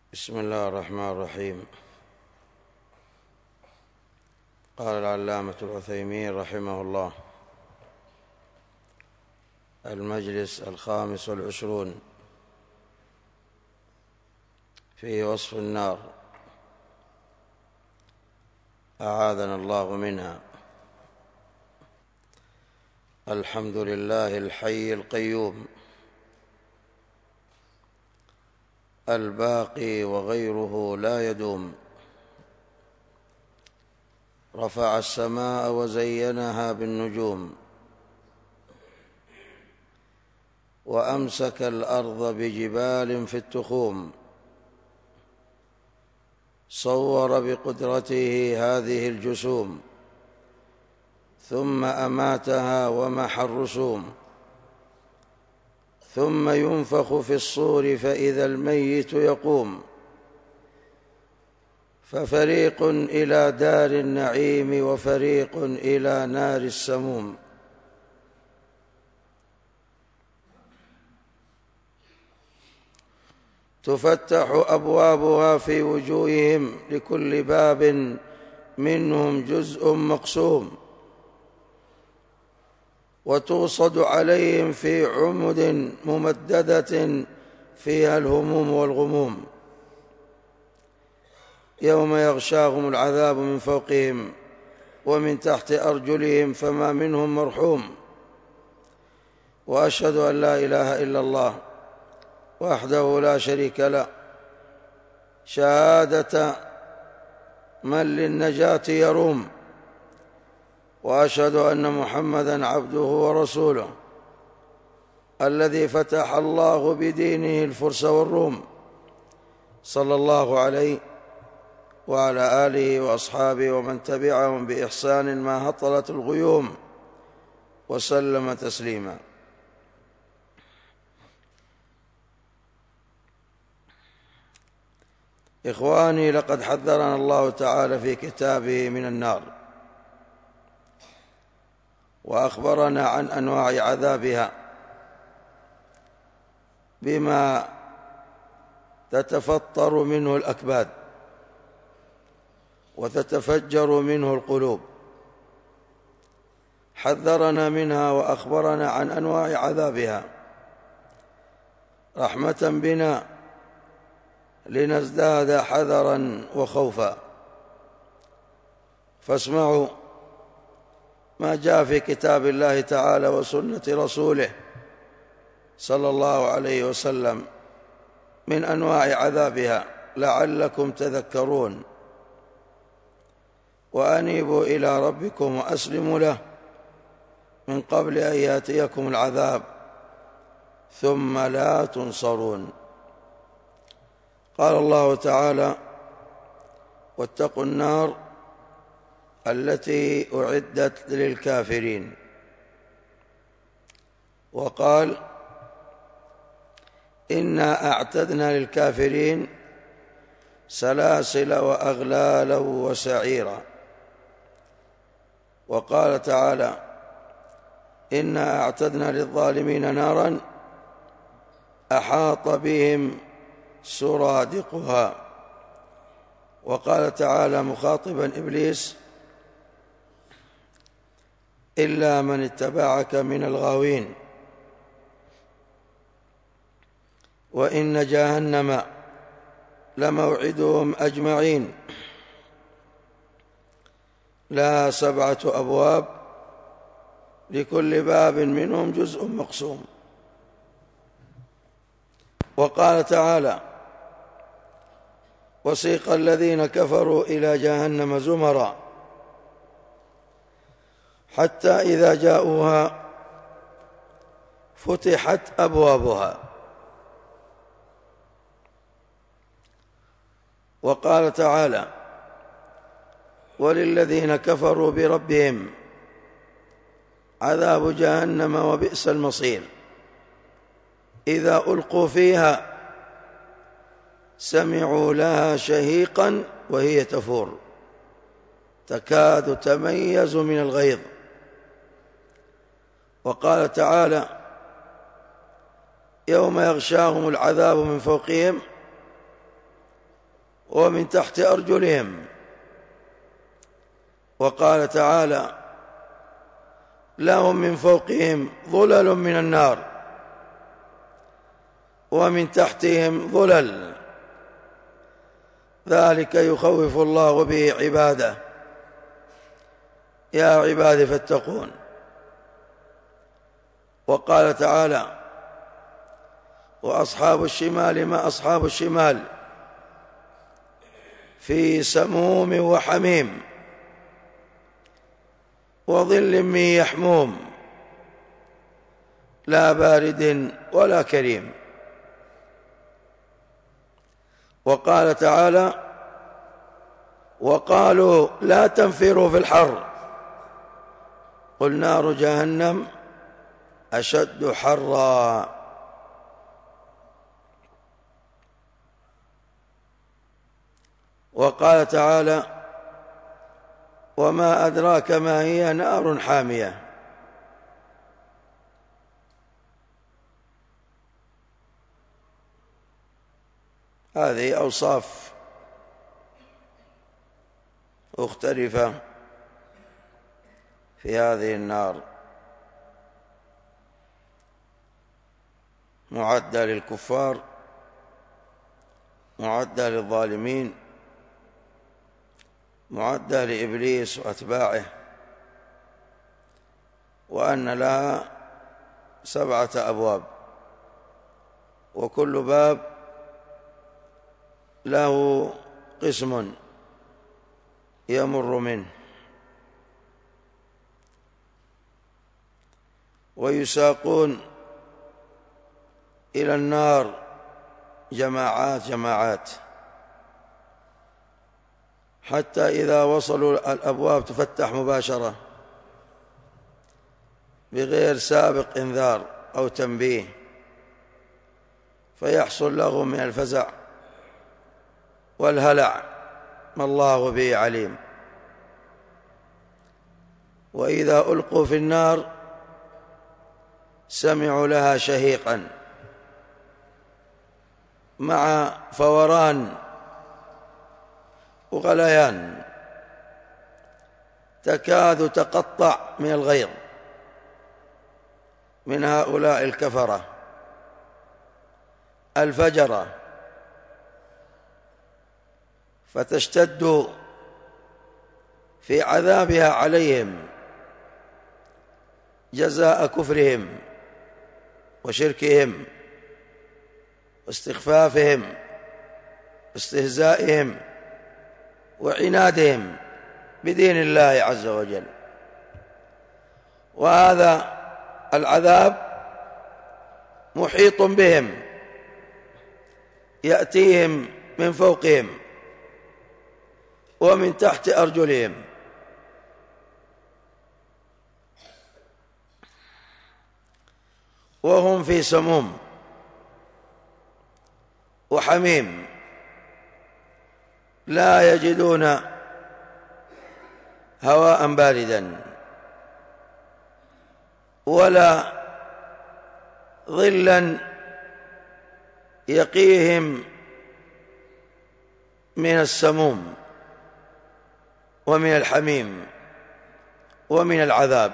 بسم الله الرحمن الرحيم. قال العلامة العثيمين رحمه الله: المجلس 25 في وصف النار، أعاذنا الله منها. الحمد لله الحي القيوم الباقي وغيره لا يدوم، رفع السماء وزينها بالنجوم، وأمسك الأرض بجبال في التخوم، صور بقدرته هذه الجسوم، ثم أماتها ومحى الرسوم، ثم ينفخ في الصور فإذا الميت يقوم، ففريق إلى دار النعيم وفريق إلى نار السموم. تفتح أبوابها في وجوههم، لكل باب منهم جزء مقسوم، وتوصد عليهم في عمد ممددة فيها الهموم والغموم. يوم يغشاهم العذاب من فوقهم ومن تحت أرجلهم فما منهم مرحوم. وأشهد أن لا إله إلا الله وحده لا شريك له، شهادة من للنجاة يروم. وأشهد أن محمدًا عبده ورسوله، الذي فتح الله بدينه الفرس والروم، صلى الله عليه وعلى آله وأصحابه ومن تبعهم بإحسان ما هطلت الغيوم، وسلم تسليما. إخواني، لقد حذرنا الله تعالى في كتابه من النار، وأخبرنا عن أنواع عذابها بما تتفطر منه الأكباد وتتفجر منه القلوب. حذرنا منها وأخبرنا عن أنواع عذابها رحمة بنا لنزداد حذرا وخوفا. فاسمعوا ما جاء في كتاب الله تعالى وسنة رسوله صلى الله عليه وسلم من أنواع عذابها لعلكم تذكرون. وأنيبوا إلى ربكم وأسلموا له من قبل أن يأتيكم العذاب ثم لا تنصرون. قال الله تعالى: واتقوا النار التي أعدت للكافرين. وقال: إنا أعتدنا للكافرين سلاسل وأغلالا وسعيرا. وقال تعالى: إنا أعتدنا للظالمين نارا أحاط بهم سرادقها. وقال تعالى مخاطبا إبليس: إلا من اتبعك من الغاوين. وإن جهنم لموعدهم أجمعين، لها 7 أبواب، لكل باب منهم جزء مقسوم. وقال تعالى: وسيق الذين كفروا إلى جهنم زمرا حتى إذا جاءوها فتحت أبوابها. وقال تعالى: وللذين كفروا بربهم عذاب جهنم وبئس المصير. إذا ألقوا فيها سمعوا لها شهيقا وهي تفور تكاد تميز من الغيظ. وقال تعالى: يوم يغشاهم العذاب من فوقهم ومن تحت أرجلهم. وقال تعالى: لهم من فوقهم ظلل من النار ومن تحتهم ظلل، ذلك يخوف الله به عباده، يا عباد فاتقون. وقال تعالى: وأصحاب الشمال ما أصحاب الشمال في سموم وحميم وظل من يحموم لا بارد ولا كريم. وقال تعالى: وقالوا لا تنفروا في الحر قل نار جهنم أشد حرا. وقال تعالى: وما أدراك ما هي نار حامية. هذه أوصاف مختلفة في هذه النار، معدة للكفار، معدة للظالمين، معدة لإبليس وأتباعه، وأن لها 7 أبواب، وكل باب له قسم يمر منه. ويساقون إلى النار جماعات جماعات، حتى إذا وصلوا الأبواب تفتح مباشرة بغير سابق إنذار أو تنبيه، فيحصل لهم من الفزع والهلع ما الله به عليم. وإذا ألقوا في النار سمعوا لها شهيقا مع فوران وغليان، تكاد تقطع من الغيظ من هؤلاء الكفرة الفجرة، فتشتد في عذابها عليهم جزاء كفرهم وشركهم واستخفافهم واستهزائهم وعنادهم بدين الله عز وجل. وهذا العذاب محيط بهم، يأتيهم من فوقهم ومن تحت أرجلهم. وهم في سموم وحميم لا يجدون هواء باردا ولا ظلا يقيهم من السموم ومن الحميم ومن العذاب.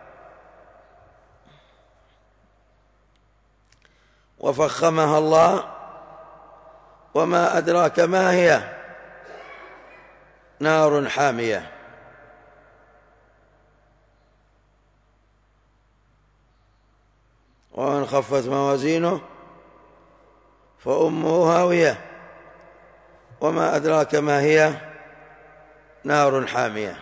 وفخمها الله: وما أدراك ما هي نار حامية. ومن خفت موازينه فأمه هاوية وما أدراك ما هي نار حامية.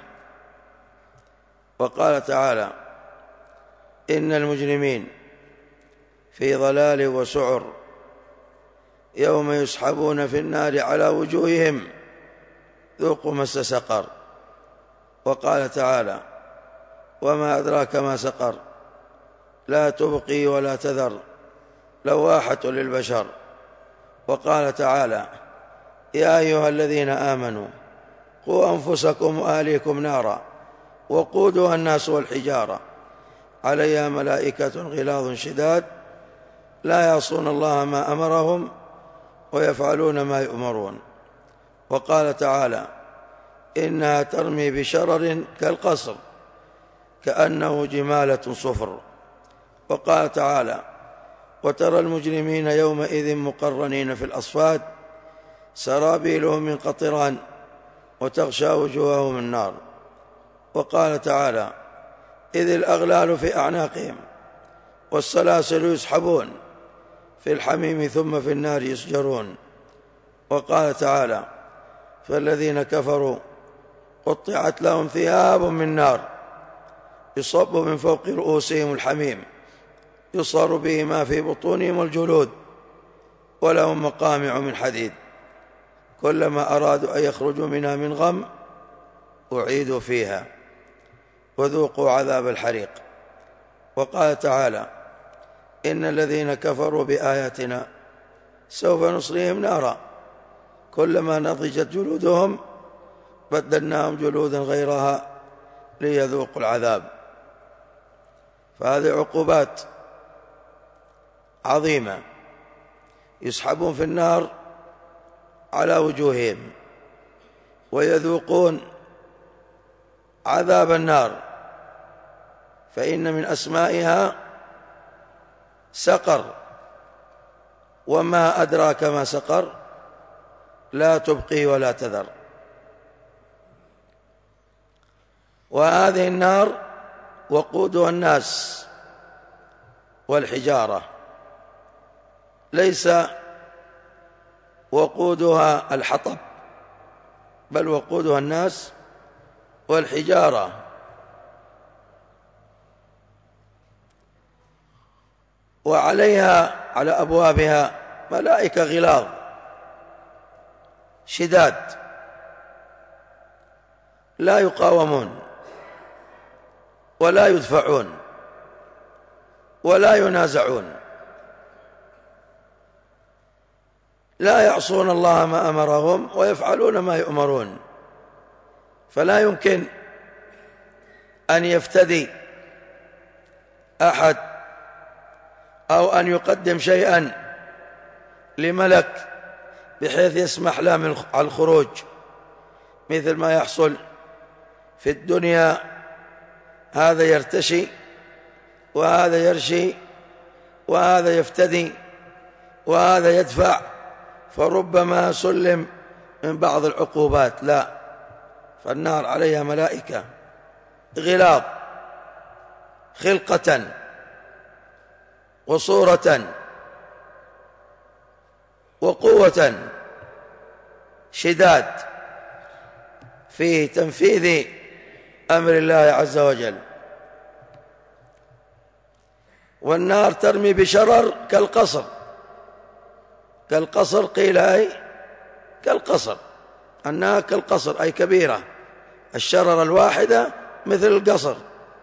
وقال تعالى: إن المجرمين في ضلال وسعر يوم يسحبون في النار على وجوههم ذوقوا مس سقر. وقال تعالى: وما أدراك ما سقر لا تبقي ولا تذر لواحة للبشر. وقال تعالى: يا أيها الذين آمنوا قوا أنفسكم وأهليكم نارا وقودها الناس والحجارة عليها ملائكة غلاظ شداد لا يعصون الله ما أمرهم ويفعلون ما يؤمرون. وقال تعالى إنها ترمي بشرر كالقصر كأنه جمالة صفر. وقال تعالى وترى المجرمين يومئذ مقرنين في الأصفاد سرابيلهم من قطران وتغشى وجوههم النار. وقال تعالى إذ الأغلال في أعناقهم والسلاسل يسحبون في الحميم ثم في النار يسجرون. وقال تعالى فالذين كفروا قطعت لهم ثياب من نار يصب من فوق رؤوسهم الحميم يصهر به ما في بطونهم الجلود ولهم مقامع من حديد كلما أرادوا أن يخرجوا منها من غم أعيدوا فيها وذوقوا عذاب الحريق. وقال تعالى إن الذين كفروا بآياتنا سوف نصليهم نارا كلما نضجت جلودهم بدلناهم جلودا غيرها ليذوقوا العذاب. فهذه عقوبات عظيمة، يسحبون في النار على وجوههم ويذوقون عذاب النار، فإن من أسمائها سقر، وما أدراك ما سقر، لا تبقي ولا تذر. وهذه النار وقودها الناس والحجارة، ليس وقودها الحطب بل وقودها الناس والحجارة. وعليها على أبوابها ملائكة غلاظ شداد لا يقاومون ولا يدفعون ولا ينازعون، لا يعصون الله ما أمرهم ويفعلون ما يؤمرون. فلا يمكن أن يفتدي أحد أو أن يقدم شيئا لملك بحيث يسمح له من الخروج، مثل ما يحصل في الدنيا، هذا يرتشي وهذا يرشي وهذا يفتدي وهذا يدفع، فربما سلم من بعض العقوبات. لا، فالنار عليها ملائكة غلاظ خلقة وصورة وقوة شداد في تنفيذ أمر الله عز وجل. والنار ترمي بشرر كالقصر، كالقصر قيل أي كالقصر، أنها كالقصر أي كبيرة، الشرر الواحدة مثل القصر،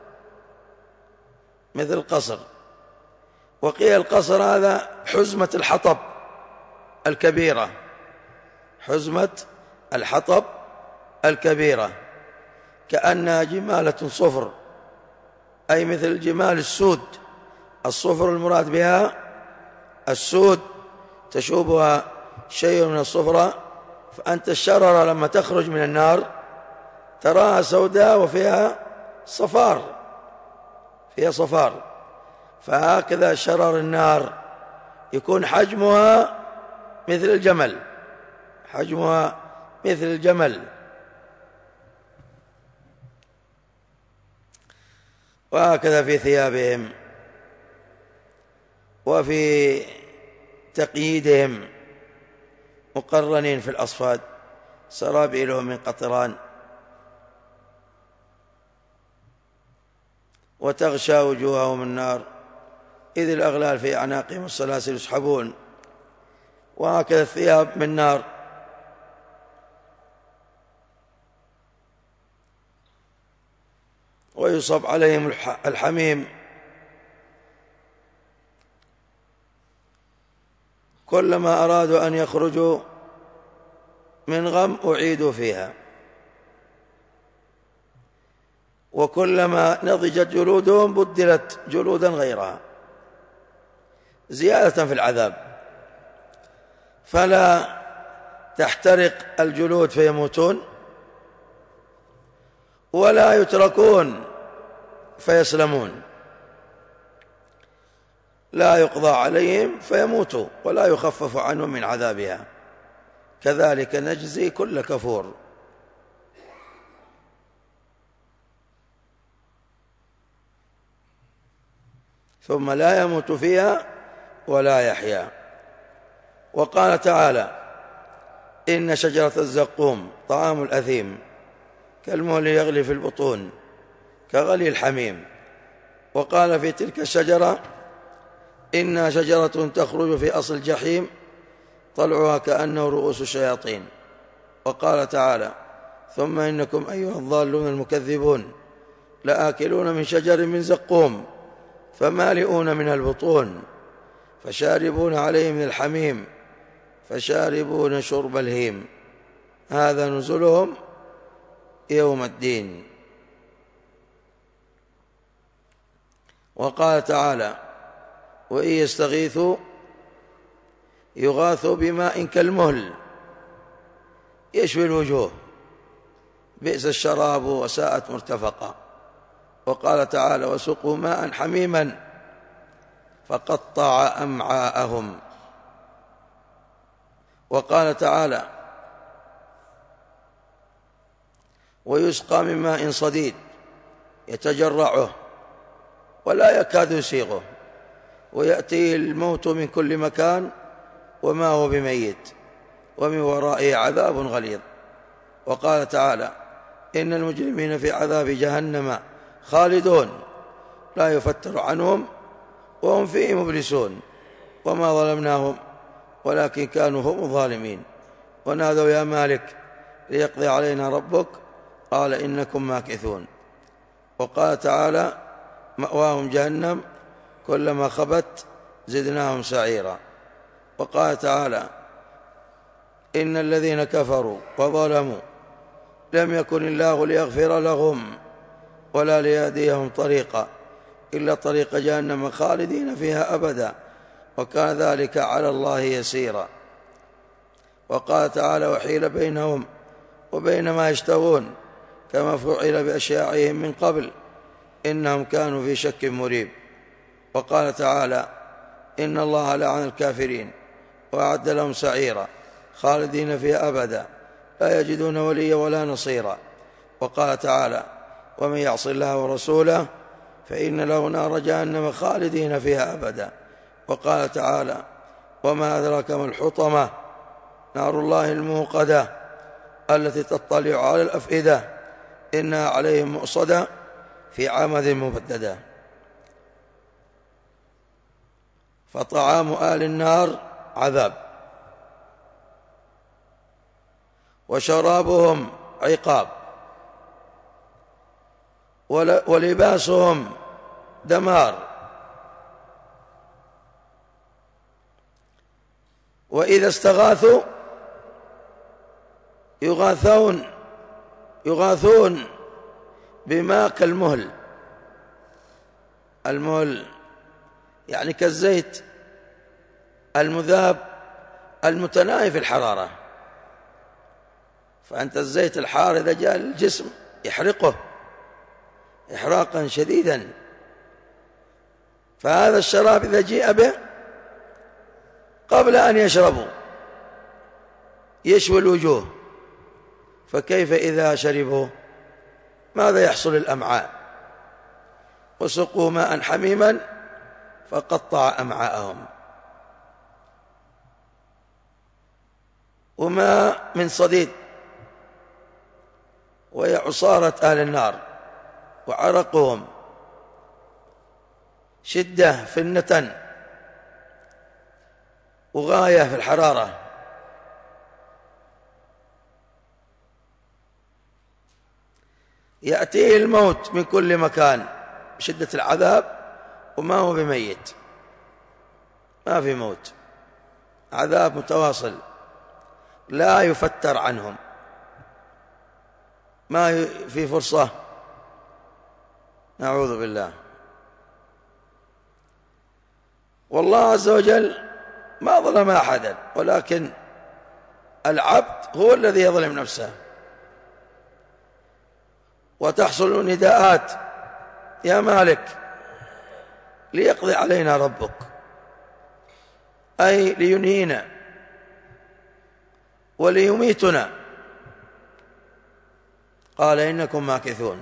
مثل القصر. وقيل القصر هذا حزمة الحطب الكبيرة، حزمة الحطب الكبيرة، كأنها جمالة صفر أي مثل الجمال السود. الصفر المراد بها السود، تشوبها شيء من الصفرة، فأنت الشررة لما تخرج من النار تراها سوداء وفيها صفار، فيها صفار. فهكذا شرر النار يكون حجمها مثل الجمل، حجمها مثل الجمل. وهكذا في ثيابهم وفي تقييدهم مقرنين في الأصفاد سرابيلهم من قطران وتغشى وجوههم النار إذ الأغلال في أعناقهم والسلاسل يسحبون. وهكذا الثياب من نار. ويصب عليهم الحميم كلما أرادوا أن يخرجوا من غم أعيدوا فيها وكلما نضجت جلودهم بدلت جلودا غيرها زيادة في العذاب. فلا تحترق الجلود فيموتون، ولا يتركون فيسلمون، لا يقضى عليهم فيموتوا ولا يخفف عنهم من عذابها، كذلك نجزي كل كفور. ثم لا يموت فيها ولا يحيا. وقال تعالى: إن شجرة الزقوم طعام الأثيم كالمهل يغلي في البطون كغلي الحميم. وقال في تلك الشجرة: إنها شجرة تخرج في أصل الجحيم طلعها كأنه رؤوس الشياطين. وقال تعالى: ثم إنكم أيها الضالون المكذبون لآكلون من شجر من زقوم فمالئون من البطون فشاربون عليه من الحميم فشاربون شرب الهيم هذا نزلهم يوم الدين. وقال تعالى: وإن يستغيثوا يغاثوا بماء كالمهل يشوي الوجوه بئس الشراب وساءت مرتفقا. وقال تعالى: وسقوا ماء حميما فقطع أمعاءهم. وقال تعالى: ويسقى من ماء صديد يتجرعه ولا يكاد يسيغه ويأتيه الموت من كل مكان وما هو بميت ومن ورائه عذاب غليظ. وقال تعالى: إن المجرمين في عذاب جهنم خالدون لا يفتر عنهم وهم فيه مبلسون وما ظلمناهم ولكن كانوا هم الظالمين. ونادوا: يا مالك ليقضي علينا ربك قال إنكم ماكثون. وقال تعالى: مأواهم جهنم كلما خبت زدناهم سعيرا. وقال تعالى: إن الذين كفروا وظلموا لم يكن الله ليغفر لهم ولا ليهديهم طريقا إلا طريق جهنم خالدين فيها أبدا وكان ذلك على الله يسيرا. وقال تعالى: وحيل بينهم وبين ما يشتهون كما فعل بأشياعهم من قبل إنهم كانوا في شك مريب. وقال تعالى: إن الله لعن الكافرين وأعد لهم سعيرا خالدين فيها أبدا لا يجدون وليا ولا نصيرا. وقال تعالى: ومن يعص الله ورسوله فإن له نار جهنم خالدين فيها أبدا. وقال تعالى: وما أدراك ما الحطمة نار الله الموقدة التي تطلع على الأفئدة إنها عليهم مؤصدة في عمد ممددة. فطعام آل النار عذاب وشرابهم عقاب ولباسهم دمار. وإذا استغاثوا يغاثون بماء كالمهل. المهل يعني كالزيت المذاب المتناهي في الحرارة. فأنت الزيت الحار إذا جاء الجسم يحرقه إحراقا شديدا. فهذا الشراب إذا جيء به قبل أن يشربوا يشوي الوجوه، فكيف إذا شربوا ماذا يحصل الأمعاء؟ وسقوا ماء حميما فقطع أمعاءهم. وماء من صديد وهي عصارة أهل النار وعرقهم شدة في النتن وغاية في الحرارة. يأتيه الموت من كل مكان بشدة العذاب وما هو بميت، ما في موت، عذاب متواصل لا يفتر عنهم، ما في فرصة، نعوذ بالله. والله عز وجل ما ظلم أحدا ولكن العبد هو الذي يظلم نفسه. وتحصل نداءات: يا مالك ليقضي علينا ربك، أي لينهينا وليميتنا. قال: إنكم ماكثون.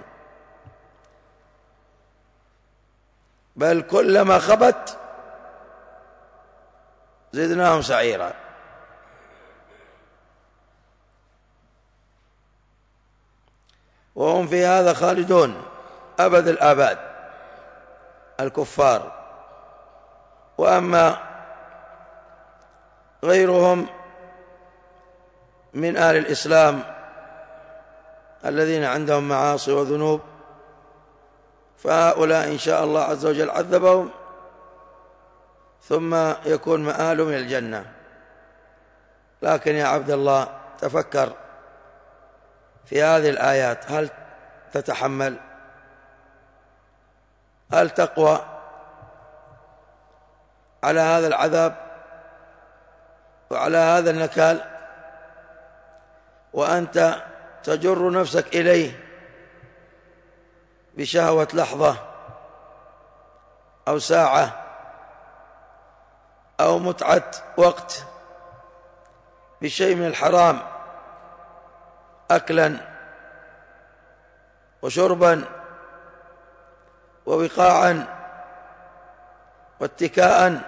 بل كلما خبت زدناهم سعيرا. وهم في هذا خالدون أبد الآباد الكفار. وأما غيرهم من أهل الإسلام الذين عندهم معاصي وذنوب فهؤلاء إن شاء الله عز وجل عذبهم ثم يكون مآلهم إلى الجنة. لكن يا عبد الله تفكر في هذه الآيات، هل تتحمل؟ هل تقوى على هذا العذاب وعلى هذا النكال وأنت تجر نفسك إليه بشهوة لحظة أو ساعة أو متعة وقت بشيء من الحرام، أكلا وشربا ووقاعا واتكاء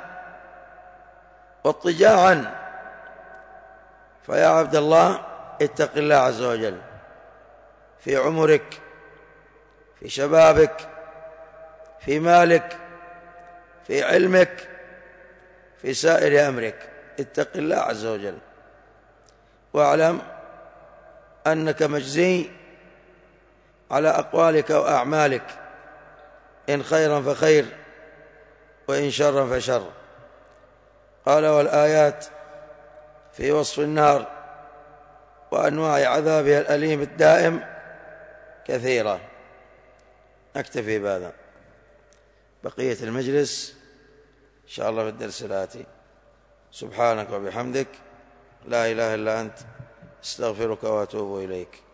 واضطجاعا؟ فيا عبد الله اتق الله عز وجل في عمرك، في شبابك، في مالك، في علمك، في سائر أمرك. اتق الله عز وجل واعلم أنك مجزي على أقوالك وأعمالك، إن خيرا فخير وإن شرا فشر. قال: والآيات في وصف النار وأنواع عذابها الأليم الدائم كثيرة. نكتفي بهذا، بقية المجلس إن شاء الله في الدرس الآتي. سبحانك وبحمدك، لا إله إلا أنت، استغفرك وأتوب إليك.